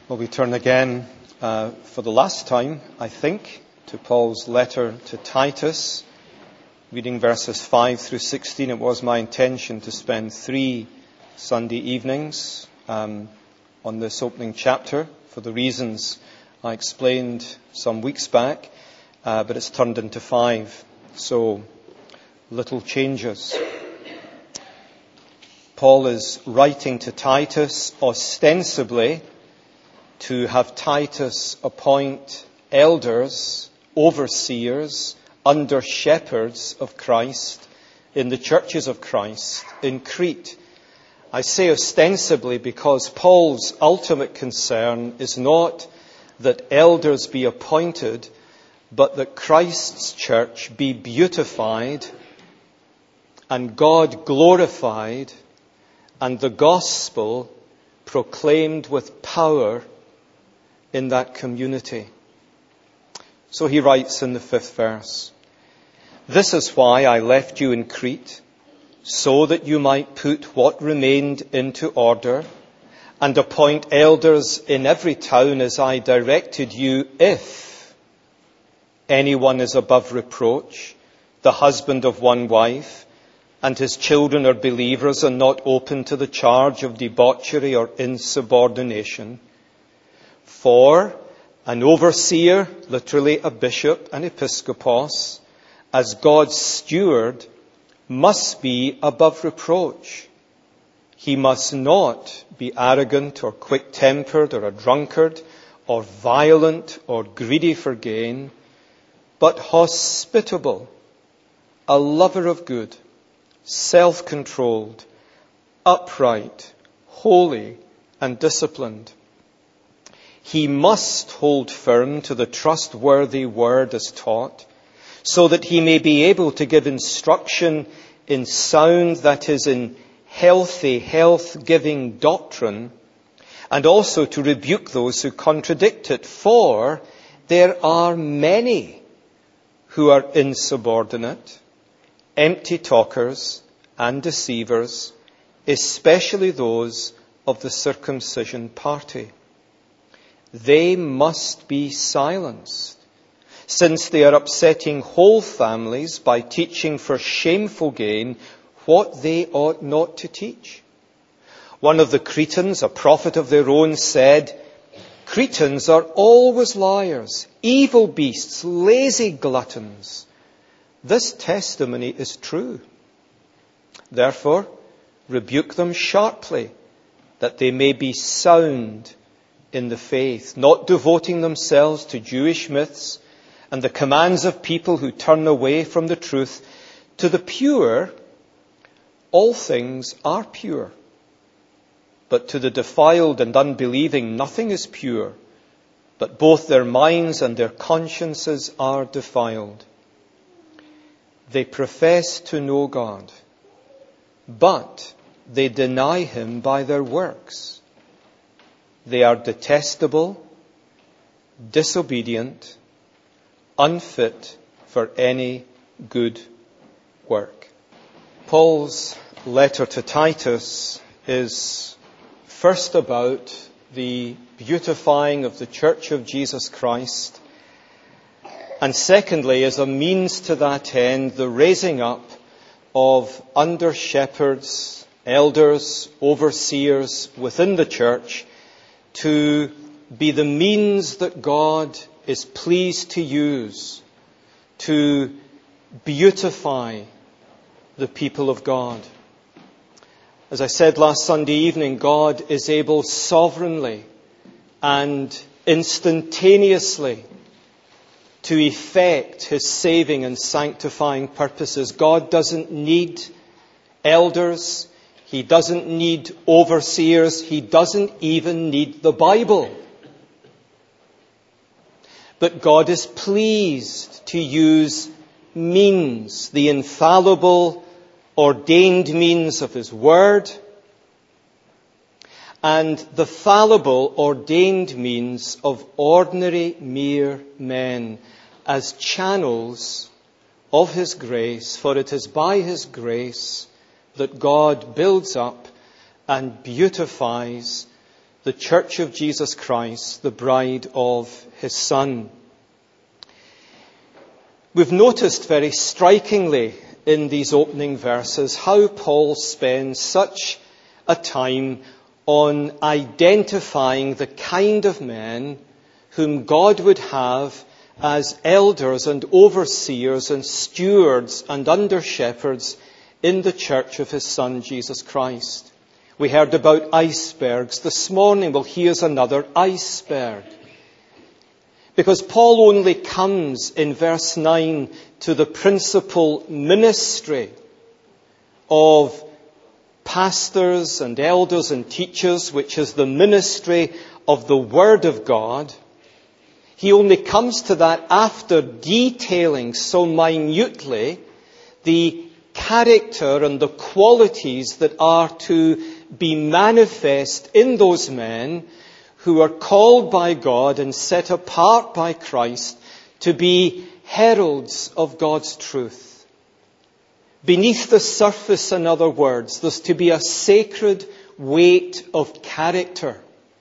Well, we turn again for the last time, I think, to Paul's letter to Titus, reading verses 5 through 16. It was my intention to spend 3 Sunday evenings on this opening chapter for the reasons I explained some weeks back, but it's turned into 5, so little changes. Paul is writing to Titus ostensibly to have Titus appoint elders, overseers, under shepherds of Christ in the churches of Christ in Crete. I say ostensibly because Paul's ultimate concern is not that elders be appointed, but that Christ's church be beautified and God glorified and the gospel proclaimed with power in that community. So he writes in the 5th verse, "This is why I left you in Crete, so that you might put what remained into order and appoint elders in every town as I directed you, if anyone is above reproach, the husband of one wife, and his children are believers and not open to the charge of debauchery or insubordination. For an overseer, literally a bishop, an episkopos, as God's steward, must be above reproach. He must not be arrogant or quick-tempered or a drunkard or violent or greedy for gain, but hospitable, a lover of good, self-controlled, upright, holy, and disciplined. He must hold firm to the trustworthy word as taught, so that he may be able to give instruction in sound, that is, in healthy, health-giving doctrine, and also to rebuke those who contradict it. For there are many who are insubordinate, empty talkers, and deceivers, especially those of the circumcision party. They must be silenced, since they are upsetting whole families by teaching for shameful gain what they ought not to teach. One of the Cretans, a prophet of their own, said, 'Cretans are always liars, evil beasts, lazy gluttons.' This testimony is true. Therefore, rebuke them sharply, that they may be sound in the faith, not devoting themselves to Jewish myths and the commands of people who turn away from the truth. To the pure, all things are pure. But to the defiled and unbelieving, nothing is pure, but both their minds and their consciences are defiled. They profess to know God, but they deny him by their works. They are detestable, disobedient, unfit for any good work." Paul's letter to Titus is first about the beautifying of the Church of Jesus Christ, and secondly, as a means to that end, the raising up of under-shepherds, elders, overseers within the church to be the means that God is pleased to use to beautify the people of God. As I said last Sunday evening, God is able sovereignly and instantaneously to effect his saving and sanctifying purposes. God doesn't need elders. He doesn't need overseers. He doesn't even need the Bible. But God is pleased to use means, the infallible, ordained means of his word, and the fallible, ordained means of ordinary mere men as channels of his grace. For it is by his grace that God builds up and beautifies the the church of Jesus Christ, the bride of his Son. We've noticed very strikingly in these opening verses how Paul spends such a time on identifying the kind of men whom God would have as elders and overseers and stewards and under-shepherds in the church of his Son, Jesus Christ. We heard about icebergs this morning. Well, here's another iceberg. Because Paul only comes in verse 9 to the principal ministry of pastors and elders and teachers, which is the ministry of the Word of God. He only comes to that after detailing so minutely the character and the qualities that are to be manifest in those men who are called by God and set apart by Christ to be heralds of God's truth. Beneath the surface, in other words, there's to be a sacred weight of character.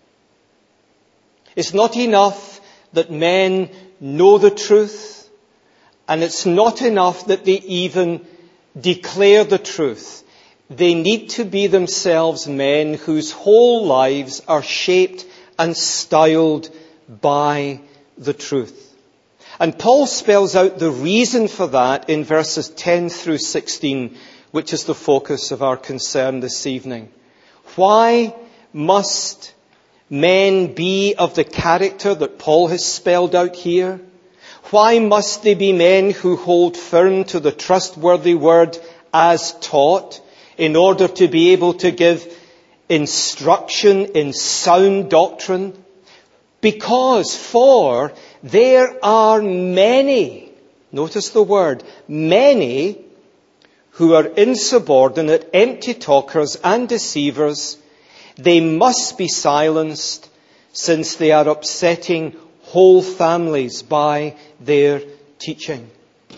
It's not enough that men know the truth, and it's not enough that they even declare the truth. They need to be themselves men whose whole lives are shaped and styled by the truth. And Paul spells out the reason for that in verses 10 through 16, which is the focus of our concern this evening. Why must men be of the character that Paul has spelled out here? Why must they be men who hold firm to the trustworthy word as taught in order to be able to give instruction in sound doctrine? Because for there are many, notice the word, many who are insubordinate, empty talkers and deceivers. They must be silenced, since they are upsetting whole families by their teaching.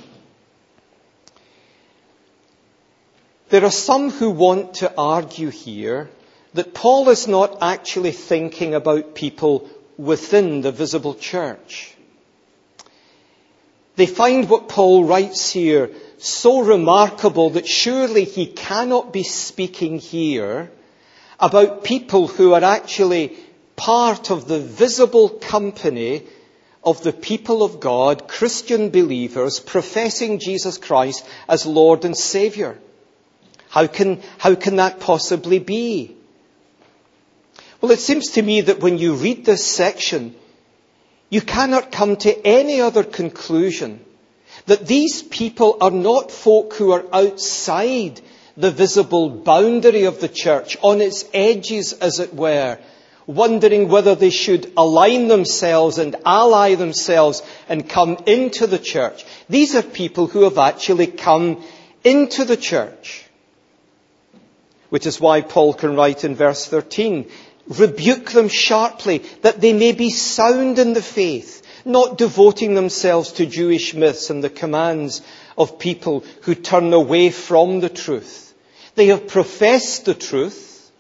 There are some who want to argue here that Paul is not actually thinking about people within the visible church. They find what Paul writes here so remarkable that surely he cannot be speaking here about people who are actually part of the visible company of the people of God, Christian believers, professing Jesus Christ as Lord and Saviour. How can that possibly be? Well, it seems to me that when you read this section, you cannot come to any other conclusion that these people are not folk who are outside the visible boundary of the church, on its edges, as it were, wondering whether they should align themselves and ally themselves and come into the church. These are people who have actually come into the church. Which is why Paul can write in verse 13, rebuke them sharply, that they may be sound in the faith, not devoting themselves to Jewish myths and the commands of people who turn away from the truth. They have professed the truth,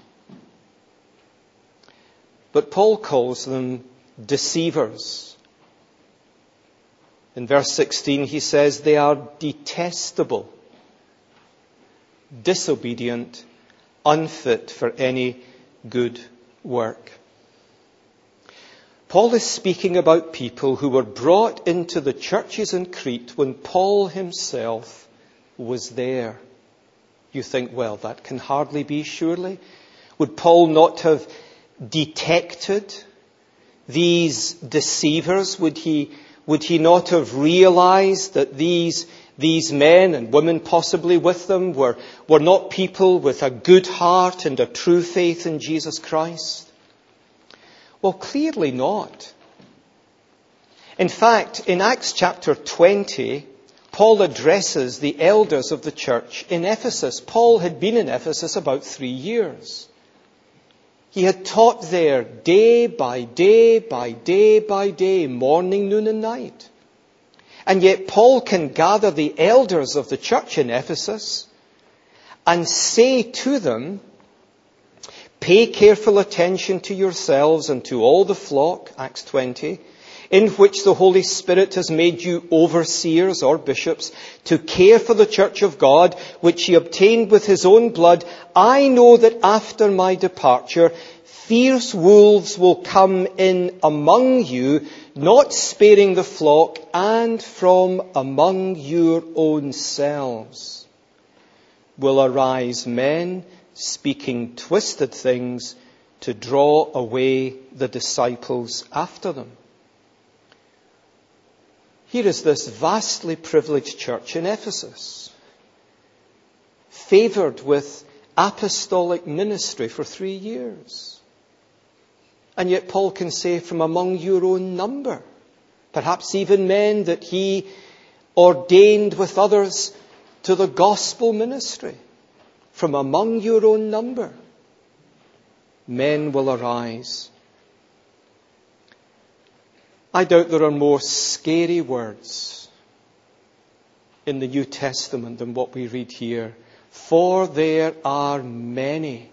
but Paul calls them deceivers. In verse 16 he says they are detestable, disobedient, unfit for any good work. Paul is speaking about people who were brought into the churches in Crete when Paul himself was there. You think, well, that can hardly be, surely. Would Paul not have detected these deceivers? Would he not have realized that these men and women possibly with them were not people with a good heart and a true faith in Jesus Christ? Well, clearly not. In fact, in Acts chapter 20, Paul addresses the elders of the church in Ephesus. Paul had been in Ephesus about 3 years. He had taught there day by day by day by day, morning, noon and night. And yet Paul can gather the elders of the church in Ephesus and say to them, Pay careful attention to yourselves and to all the flock, Acts 20, in which the Holy Spirit has made you overseers or bishops, to care for the church of God, which he obtained with his own blood. I know that after my departure, fierce wolves will come in among you, not sparing the flock, and from among your own selves will arise men speaking twisted things to draw away the disciples after them. Here is this vastly privileged church in Ephesus, favoured with apostolic ministry for 3 years. And yet Paul can say, from among your own number, perhaps even men that he ordained with others to the gospel ministry, from among your own number, men will arise. I doubt there are more scary words in the New Testament than what we read here. For there are many.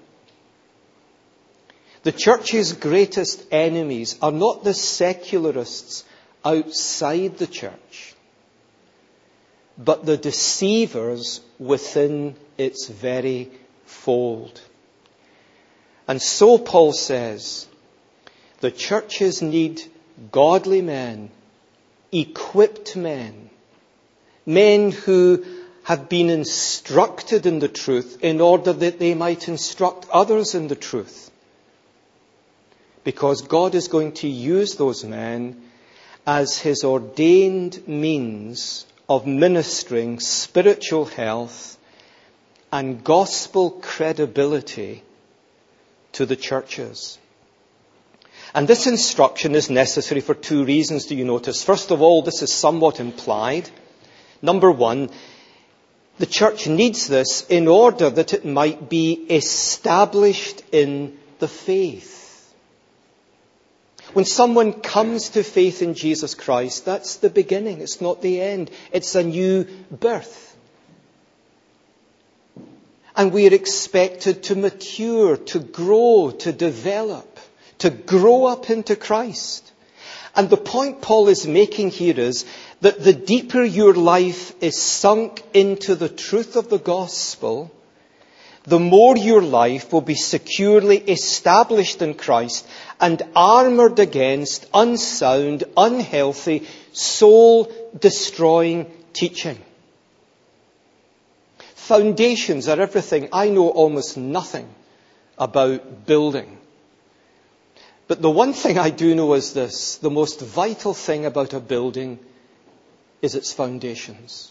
The church's greatest enemies are not the secularists outside the church, but the deceivers within its very fold. And so Paul says, the churches need godly men, equipped men, men who have been instructed in the truth in order that they might instruct others in the truth. Because God is going to use those men as his ordained means of ministering spiritual health and gospel credibility to the churches. And this instruction is necessary for 2 reasons, do you notice? First of all, this is somewhat implied. Number 1, the church needs this in order that it might be established in the faith. When someone comes to faith in Jesus Christ, that's the beginning. It's not the end. It's a new birth. And we are expected to mature, to grow, to develop, to grow up into Christ. And the point Paul is making here is that the deeper your life is sunk into the truth of the gospel, the more your life will be securely established in Christ and armoured against unsound, unhealthy, soul-destroying teaching. Foundations are everything. I know almost nothing about building. But the one thing I do know is this: the most vital thing about a building is its foundations.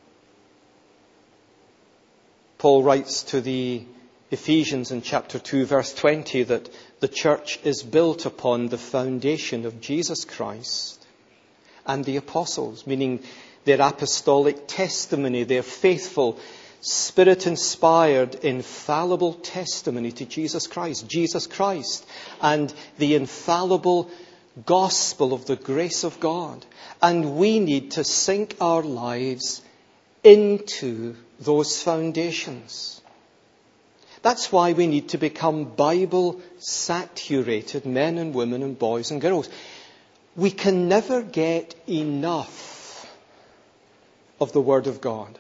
Paul writes to the Ephesians in chapter 2, verse 20, that the church is built upon the foundation of Jesus Christ and the apostles, meaning their apostolic testimony, their faithful, Spirit-inspired, infallible testimony to Jesus Christ, and the infallible gospel of the grace of God. And we need to sink our lives into those foundations. That's why we need to become Bible-saturated men and women and boys and girls. We can never get enough of the Word of God.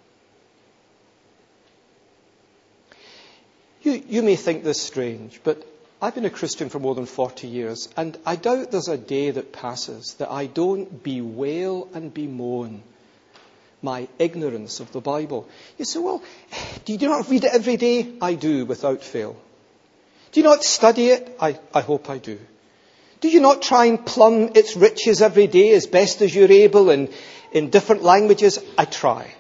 You may think this strange, but I've been a Christian for more than 40 years, and I doubt there's a day that passes that I don't bewail and bemoan my ignorance of the Bible. You say, well, do you not read it every day? I do, without fail. Do you not study it? I hope I do. Do you not try and plumb its riches every day as best as you're able in different languages? I try.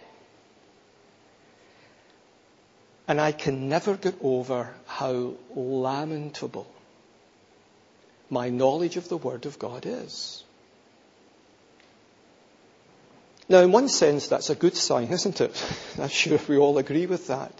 And I can never get over how lamentable my knowledge of the Word of God is. Now, in one sense, that's a good sign, isn't it? I'm sure we all agree with that.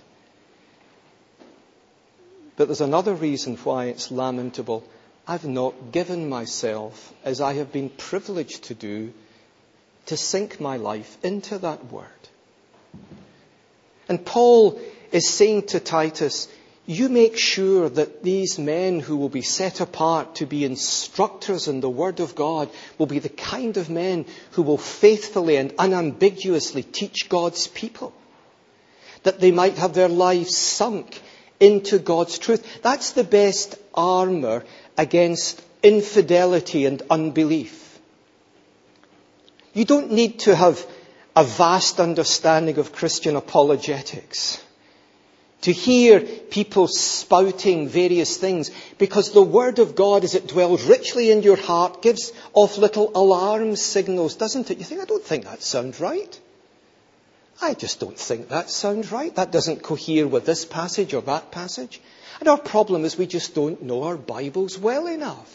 But there's another reason why it's lamentable. I've not given myself, as I have been privileged to do, to sink my life into that Word. And Paul is saying to Titus, you make sure that these men who will be set apart to be instructors in the Word of God will be the kind of men who will faithfully and unambiguously teach God's people, that they might have their lives sunk into God's truth. That's the best armour against infidelity and unbelief. You don't need to have a vast understanding of Christian apologetics to hear people spouting various things, because the Word of God, as it dwells richly in your heart, gives off little alarm signals, doesn't it? You think, I don't think that sounds right. I just don't think that sounds right. That doesn't cohere with this passage or that passage. And our problem is we just don't know our Bibles well enough.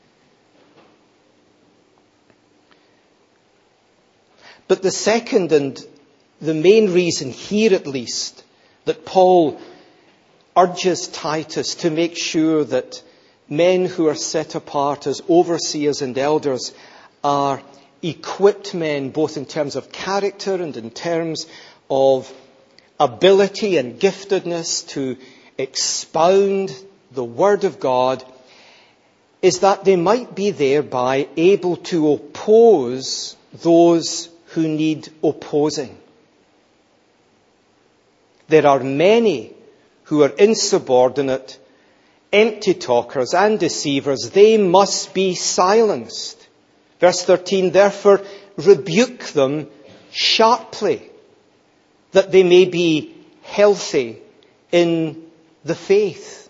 But the second and the main reason here at least that Paul urges Titus to make sure that men who are set apart as overseers and elders are equipped men, both in terms of character and in terms of ability and giftedness to expound the Word of God, is that they might be thereby able to oppose those who need opposing. There are many who are insubordinate, empty talkers and deceivers. They must be silenced. Verse 13, therefore rebuke them sharply, that they may be healthy in the faith.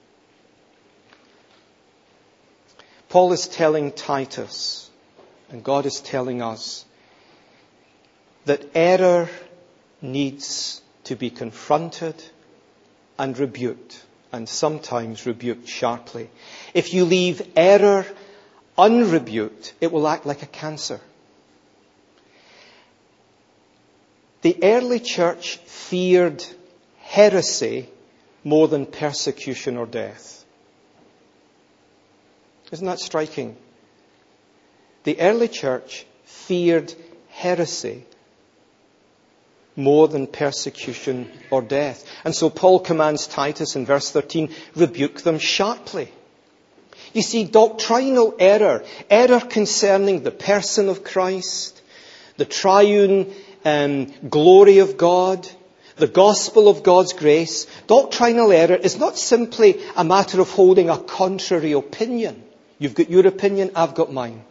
Paul is telling Titus, and God is telling us, that error needs to be confronted and rebuked, and sometimes rebuked sharply. If you leave error unrebuked, it will act like a cancer. The early church feared heresy more than persecution or death. Isn't that striking? The early church feared heresy more than persecution or death. And so Paul commands Titus in verse 13, rebuke them sharply. You see, doctrinal error concerning the person of Christ, the triune glory of God, the gospel of God's grace, doctrinal error is not simply a matter of holding a contrary opinion. You've got your opinion, I've got mine.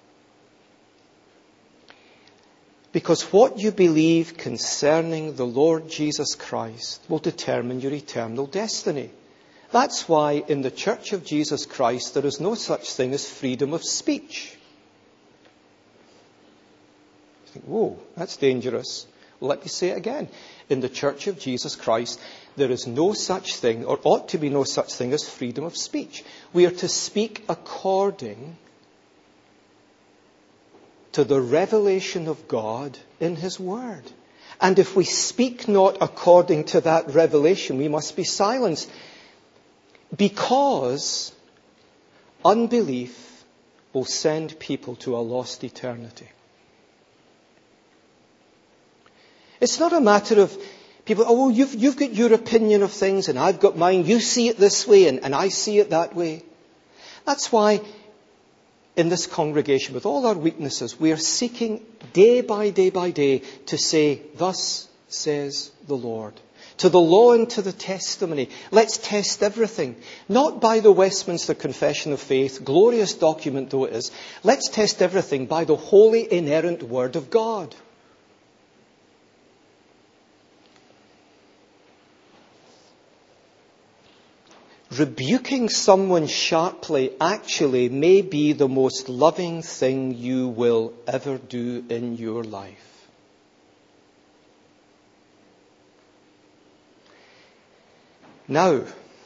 Because what you believe concerning the Lord Jesus Christ will determine your eternal destiny. That's why in the Church of Jesus Christ there is no such thing as freedom of speech. You think, whoa, that's dangerous. Well, let me say it again. In the Church of Jesus Christ there is no such thing, or ought to be no such thing, as freedom of speech. We are to speak according to the revelation of God in His Word. And if we speak not according to that revelation, we must be silenced. Because unbelief will send people to a lost eternity. It's not a matter of people, oh, you've got your opinion of things and I've got mine. You see it this way and I see it that way. That's why in this congregation, with all our weaknesses, we are seeking day by day to say, thus says the Lord. To the law and to the testimony. Let's test everything. Not by the Westminster Confession of Faith, glorious document though it is. Let's test everything by the holy, inerrant Word of God. Rebuking someone sharply actually may be the most loving thing you will ever do in your life. Now,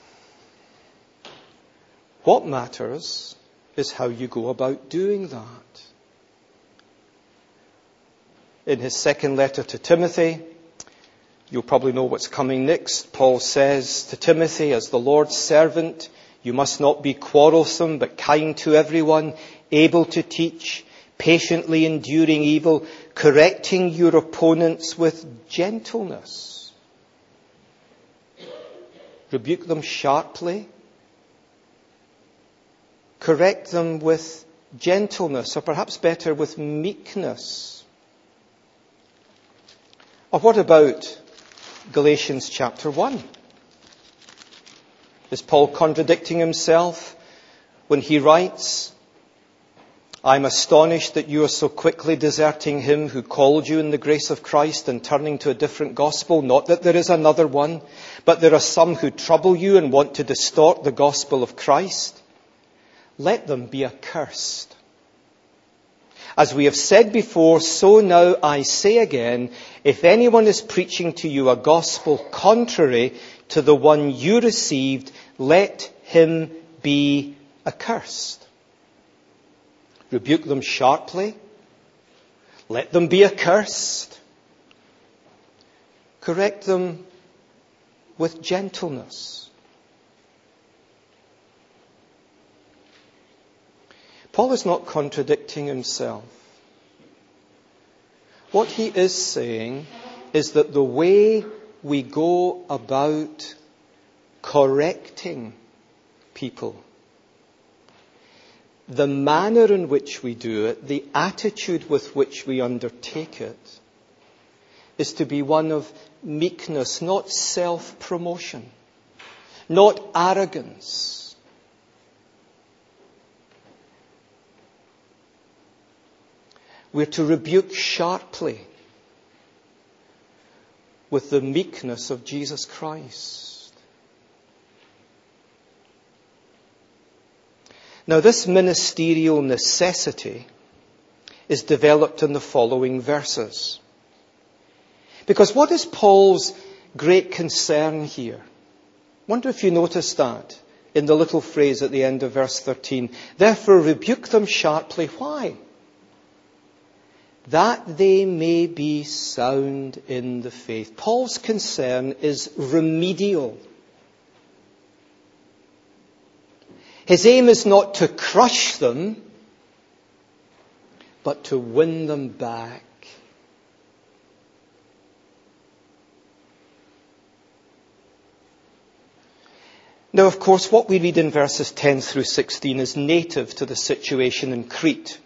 what matters is how you go about doing that. In his second letter to Timothy, you'll probably know what's coming next. Paul says to Timothy, as the Lord's servant, you must not be quarrelsome, but kind to everyone, able to teach, patiently enduring evil, correcting your opponents with gentleness. rebuke them sharply, correct them with gentleness, or perhaps better, with meekness. Or what about Galatians chapter 1? Is Paul contradicting himself when he writes, I'm astonished that you are so quickly deserting him who called you in the grace of Christ and turning to a different gospel? Not that there is another one, but there are some who trouble you and want to distort the gospel of Christ. Let them be accursed. As we have said before, so now I say again, if anyone is preaching to you a gospel contrary to the one you received, let him be accursed. Rebuke them sharply. Let them be accursed. Correct them with gentleness. Paul is not contradicting himself. What he is saying is that the way we go about correcting people, the manner in which we do it, the attitude with which we undertake it, is to be one of meekness, not self-promotion, not arrogance. We're to rebuke sharply with the meekness of Jesus Christ. Now, this ministerial necessity is developed in the following verses. Because what is Paul's great concern here? I wonder if you noticed that in the little phrase at the end of verse 13. Therefore, rebuke them sharply. Why? That they may be sound in the faith. Paul's concern is remedial. His aim is not to crush them, but to win them back. Now, of course, what we read in verses 10 through 16 is native to the situation in Crete.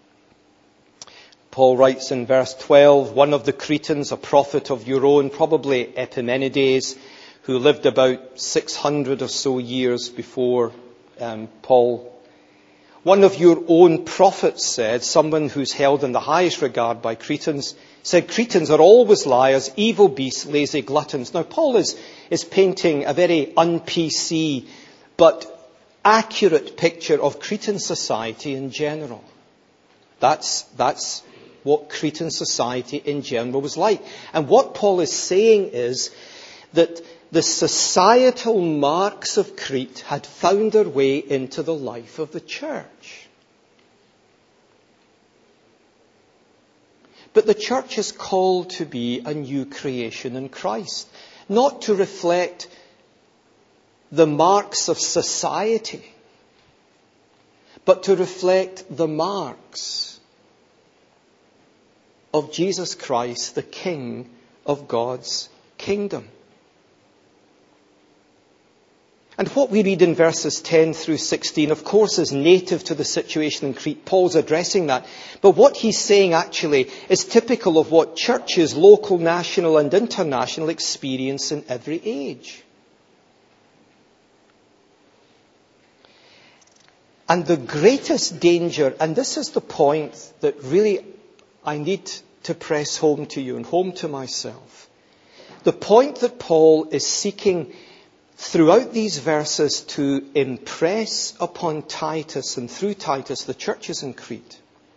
Paul writes in verse 12, one of the Cretans, a prophet of your own, probably Epimenides, who lived about 600 or so years before Paul. One of your own prophets said, someone who's held in the highest regard by Cretans, said Cretans are always liars, evil beasts, lazy gluttons. Now Paul is painting a very un-PC but accurate picture of Cretan society in general. That's what Cretan society in general was like. And what Paul is saying is that the societal marks of Crete had found their way into the life of the church. But the church is called to be a new creation in Christ, not to reflect the marks of society, but to reflect the marks of Jesus Christ, the King of God's kingdom. And what we read in verses 10 through 16, of course, is native to the situation in Crete. Paul's addressing that. But what he's saying actually is typical of what churches, local, national and international, experience in every age. And the greatest danger, and this is the point that really I need to press home to you and home to myself. The point that Paul is seeking throughout these verses to impress upon Titus and through Titus the churches in Crete,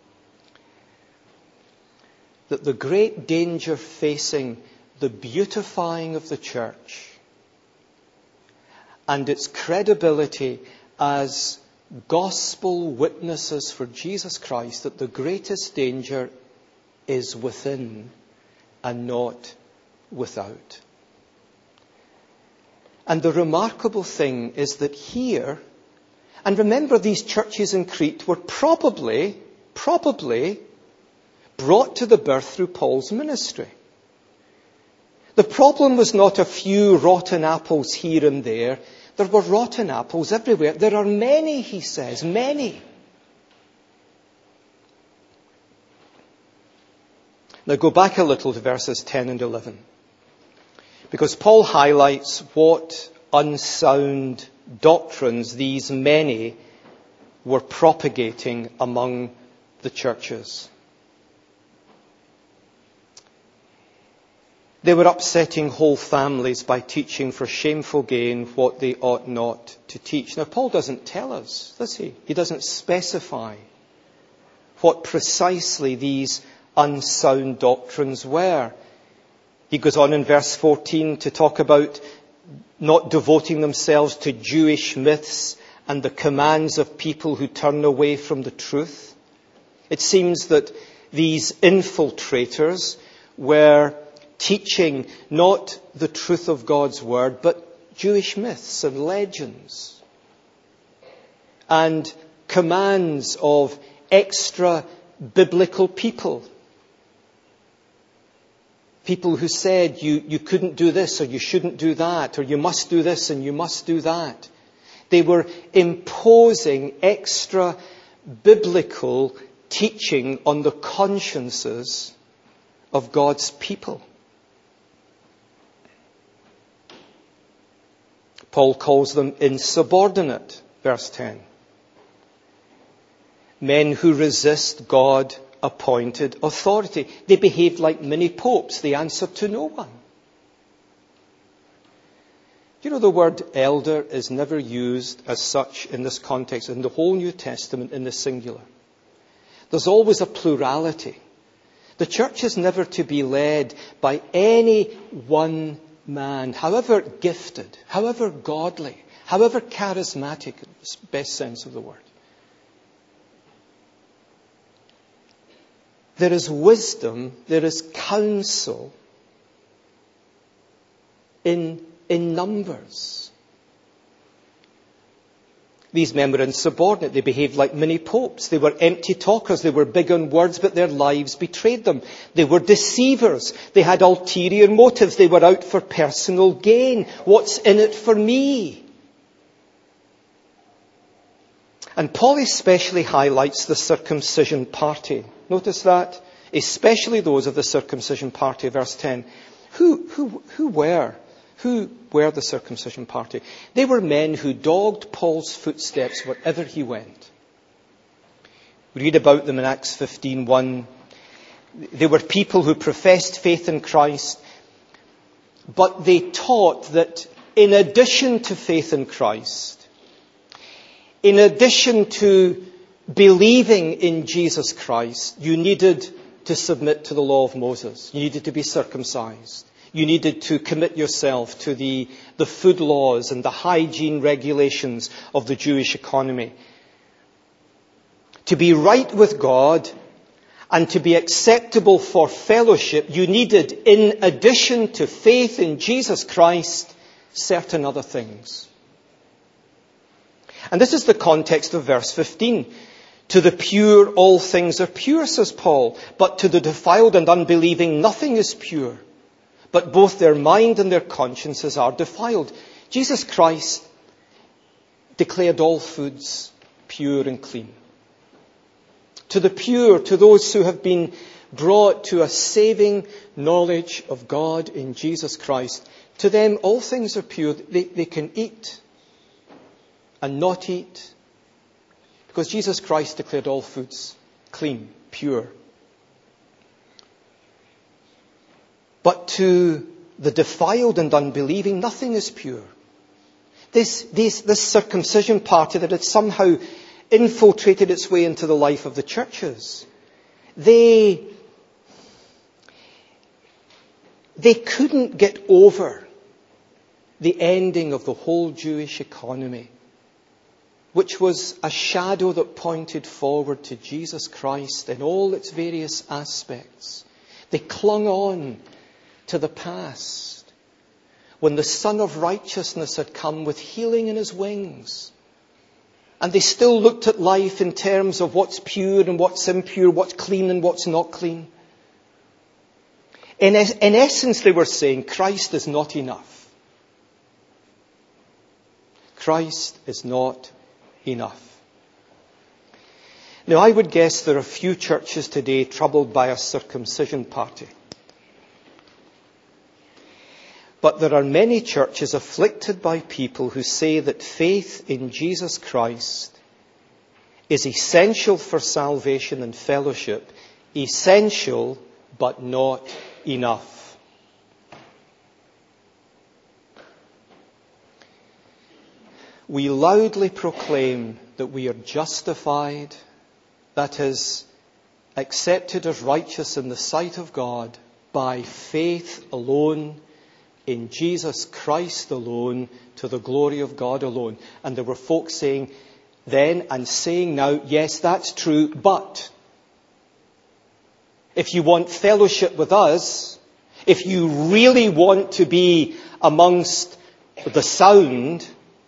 that the great danger facing the beautifying of the church and its credibility as gospel witnesses for Jesus Christ, that the greatest danger is within and not without. And the remarkable thing is that here, and remember these churches in Crete were probably brought to the birth through Paul's ministry. The problem was not a few rotten apples here and there. There were rotten apples everywhere. There are many, he says, many. Now go back a little to verses 10 and 11. Because Paul highlights what unsound doctrines these many were propagating among the churches. They were upsetting whole families by teaching for shameful gain what they ought not to teach. Now, Paul doesn't tell us, does he? He doesn't specify what precisely these unsound doctrines were. He goes on in verse 14 to talk about not devoting themselves to Jewish myths and the commands of people who turn away from the truth. It seems that these infiltrators were teaching not the truth of God's word, but Jewish myths and legends and commands of extra biblical people. People who said you couldn't do this or you shouldn't do that, or you must do this and you must do that. They were imposing extra biblical teaching on the consciences of God's people. Paul calls them insubordinate, verse 10. Men who resist God-appointed authority. They behaved like mini popes. They answered to no one. You know, the word elder is never used as such in this context in the whole New Testament in the singular. There's always a plurality. The church is never to be led by any one man, however gifted, however godly, however charismatic, in the best sense of the word. There is wisdom, there is counsel in numbers. These men were insubordinate. They behaved like mini popes. They were empty talkers. They were big on words, but their lives betrayed them. They were deceivers. They had ulterior motives. They were out for personal gain. What's in it for me? And Paul especially highlights the circumcision party. Notice that. Especially those of the circumcision party, verse 10. Who were the circumcision party? They were men who dogged Paul's footsteps wherever he went. We read about them in Acts 15:1. They were people who professed faith in Christ, but they taught that in addition to faith in Christ, in addition to believing in Jesus Christ, you needed to submit to the law of Moses. You needed to be circumcised. You needed to commit yourself to the food laws and the hygiene regulations of the Jewish economy. To be right with God and to be acceptable for fellowship, you needed, in addition to faith in Jesus Christ, certain other things. And this is the context of verse 15. To the pure, all things are pure, says Paul. But to the defiled and unbelieving, nothing is pure. But both their mind and their consciences are defiled. Jesus Christ declared all foods pure and clean. To the pure, to those who have been brought to a saving knowledge of God in Jesus Christ, to them all things are pure. They can eat and not eat, because Jesus Christ declared all foods clean, pure. But to the defiled and unbelieving, nothing is pure. This circumcision party that had somehow infiltrated its way into the life of the churches, they couldn't get over the ending of the whole Jewish economy, which was a shadow that pointed forward to Jesus Christ in all its various aspects. They clung on to the past, when the Son of Righteousness had come with healing in his wings. And they still looked at life in terms of what's pure and what's impure, what's clean and what's not clean. In essence, they were saying, Christ is not enough. Christ is not enough. Now, I would guess there are few churches today troubled by a circumcision party. But there are many churches afflicted by people who say that faith in Jesus Christ is essential for salvation and fellowship, essential but not enough. We loudly proclaim that we are justified, that is, accepted as righteous in the sight of God by faith alone, in Jesus Christ alone, to the glory of God alone. And there were folks saying then and saying now, yes, that's true, but if you want fellowship with us, if you really want to be amongst the sound,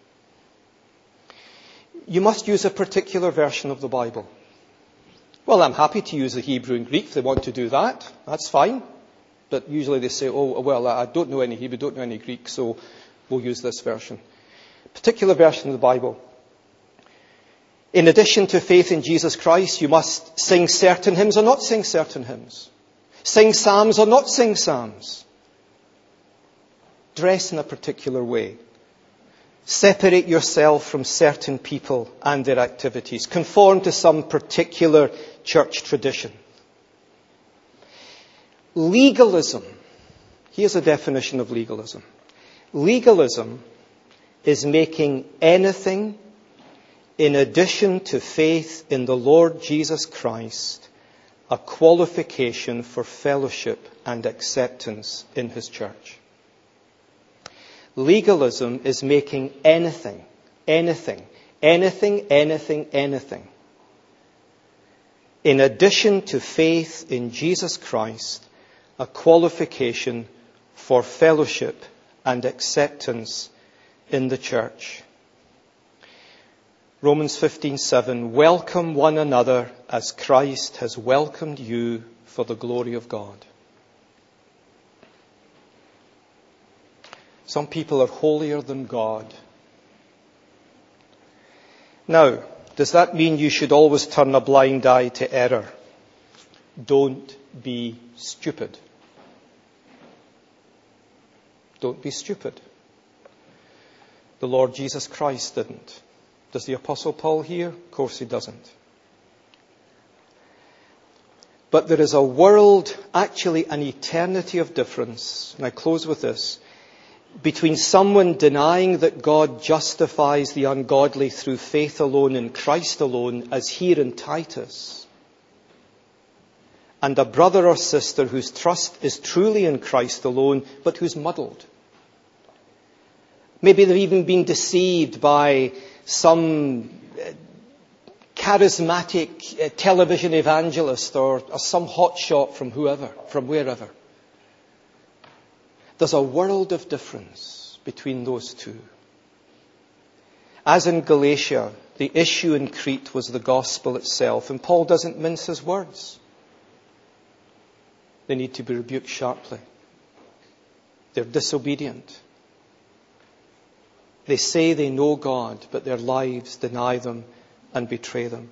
you must use a particular version of the Bible. Well, I'm happy to use the Hebrew and Greek if they want to do that. That's fine. But usually they say, oh, well, I don't know any Hebrew, don't know any Greek, so we'll use this version. Particular version of the Bible. In addition to faith in Jesus Christ, you must sing certain hymns or not sing certain hymns. Sing psalms or not sing psalms. Dress in a particular way. Separate yourself from certain people and their activities. Conform to some particular church tradition. Legalism. Here's a definition of legalism. Legalism is making anything in addition to faith in the Lord Jesus Christ a qualification for fellowship and acceptance in His church. Legalism is making anything in addition to faith in Jesus Christ a qualification for fellowship and acceptance in the church. Romans 15:7, welcome one another as Christ has welcomed you for the glory of God. Some people are holier than God. Now, does that mean you should always turn a blind eye to error? Don't be stupid. Don't be stupid. The Lord Jesus Christ didn't. Does the Apostle Paul here? Of course he doesn't. But there is a world, actually an eternity of difference, and I close with this, between someone denying that God justifies the ungodly through faith alone in Christ alone, as here in Titus, and a brother or sister whose trust is truly in Christ alone, but who's muddled. Maybe they've even been deceived by some charismatic television evangelist or some hotshot from wherever. There's a world of difference between those two. As in Galatia, the issue in Crete was the gospel itself, and Paul doesn't mince his words. They need to be rebuked sharply. They're disobedient. They say they know God, but their lives deny them and betray them.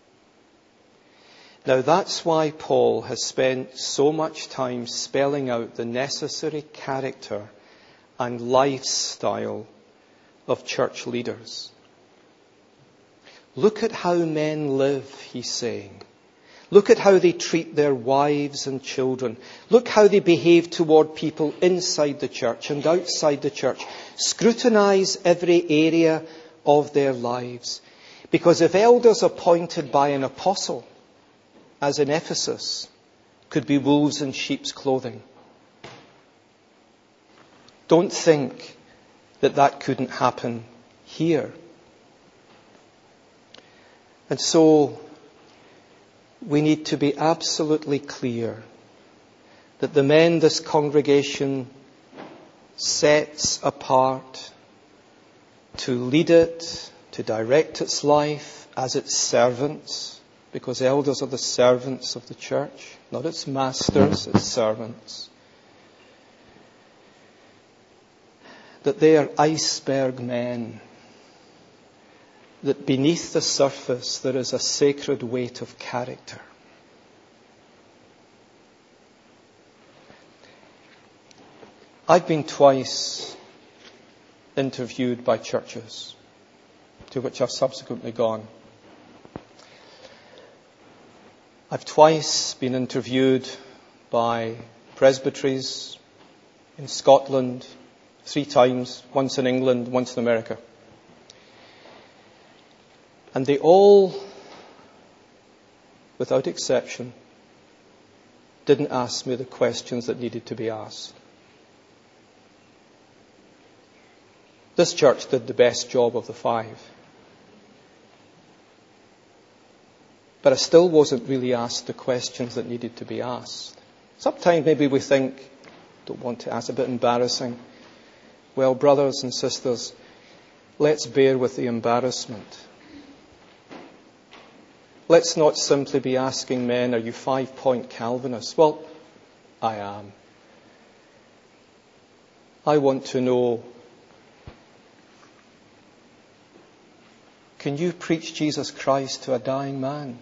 Now that's why Paul has spent so much time spelling out the necessary character and lifestyle of church leaders. Look at how men live, he's saying. Look at how they treat their wives and children. Look how they behave toward people inside the church and outside the church. Scrutinize every area of their lives. Because if elders appointed by an apostle, as in Ephesus, could be wolves in sheep's clothing, don't think that couldn't happen here. And so we need to be absolutely clear that the men this congregation sets apart to lead it, to direct its life as its servants, because elders are the servants of the church, not its masters, its servants. that they are iceberg men, that beneath the surface there is a sacred weight of character. I've been twice interviewed by churches, to which I've subsequently gone. I've twice been interviewed by presbyteries in Scotland, 3 times, once in England, once in America. And they all, without exception, didn't ask me the questions that needed to be asked. This church did the best job of the 5. But I still wasn't really asked the questions that needed to be asked. Sometimes maybe we think, don't want to ask, a bit embarrassing. Well, brothers and sisters, let's bear with the embarrassment. Let's not simply be asking men, are you 5-point Calvinists? Well, I am. I want to know, can you preach Jesus Christ to a dying man?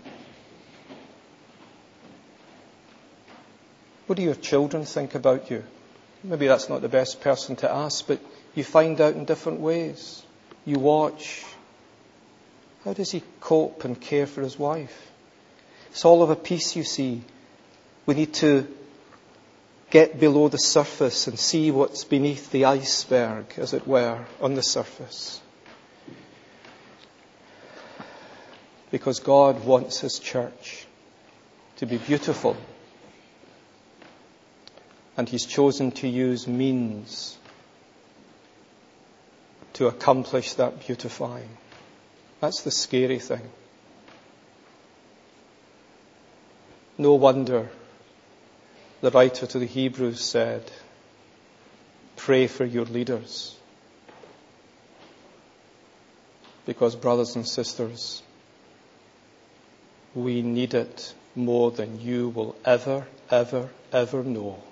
What do your children think about you? Maybe that's not the best person to ask, but you find out in different ways. You watch. How does he cope and care for his wife? It's all of a piece, you see. We need to get below the surface and see what's beneath the iceberg, as it were, on the surface. Because God wants his church to be beautiful. And he's chosen to use means to accomplish that beautifying. That's the scary thing. No wonder the writer to the Hebrews said, pray for your leaders. Because, brothers and sisters, we need it more than you will ever, ever, ever know.